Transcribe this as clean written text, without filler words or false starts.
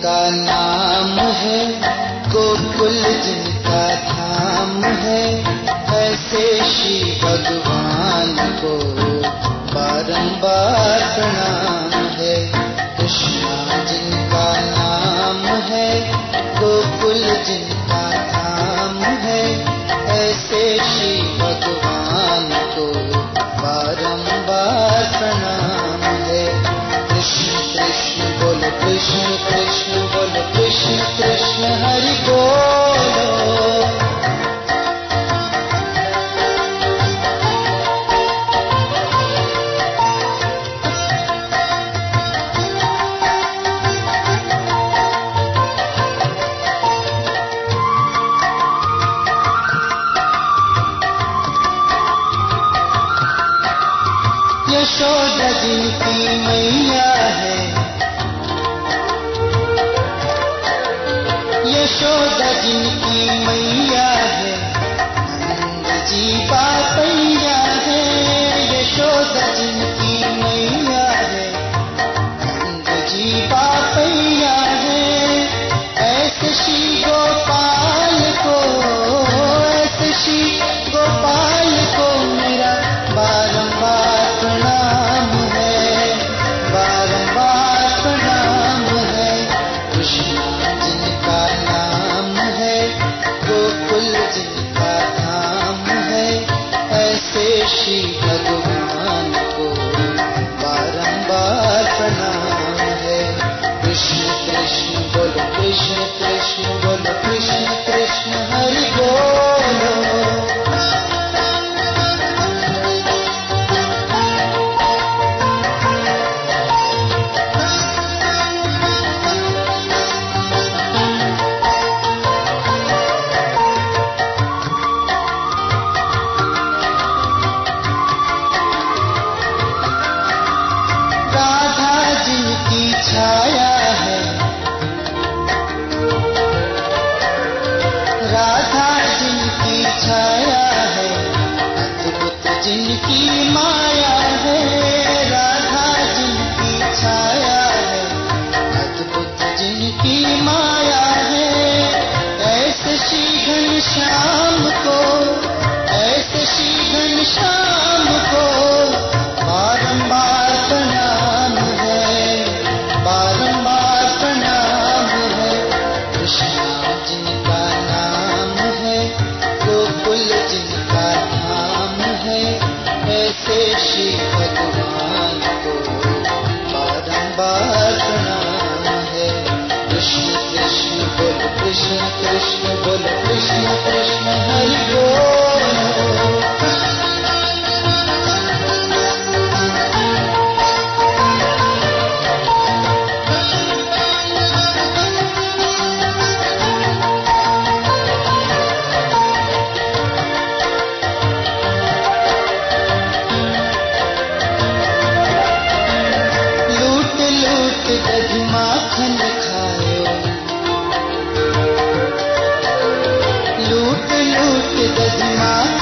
जिनका नाम है, गोकुल जिनका धाम है, ऐसे श्री भगवान को बारंबार प्रणाम है। कृष्णा जिनका नाम है, गोकुल जिनका धाम है, ऐसे श्री भगवान को बारंबार प्रणाम है। कृष्ण कृष्ण बोलो, कृष्ण कृष्ण बोलो, कृष्ण कृष्ण हरि बोलो। यशोदा जिनकी मैया है, यशोदा जिनकी मैया है, नंद जी बापैया है। यशोदा जिनकी मैया है, नंद जी बापैया है, ऐसे श्री गोपाल को, ऐसे श्री गोपाल को मेरा बारंबार प्रणाम है, बारंबार प्रणाम है। कृष्णा जिनका नाम है, गोकुल जिनका धाम है, ऐसे श्री भगवान को बारंबार प्रणाम है। कृष्ण कृष्ण बोलो, कृष्ण कृष्ण बोलो, कृष्ण कृष्ण हरि बोलो। छाया है, राधा जिनकी छाया है, अद्भुत जिनकी माया है। राधा जिनकी छाया है, अद्भुत जिनकी माया है, ऐसे श्री घनश्याम को, ऐसे श्री घनश्याम को बारंबार प्रणाम है, बारंबार प्रणाम है। कृष्णा जिनका नाम है, गोकुल जिनका धाम है, ऐसे श्री भगवान को बारंबार प्रणाम है। कृष्ण कृष्ण बोलो, कृष्ण कृष्ण बोलो, कृष्ण कृष्ण हरि बोलो। दही माखन खायो, लूट लूट दही माखन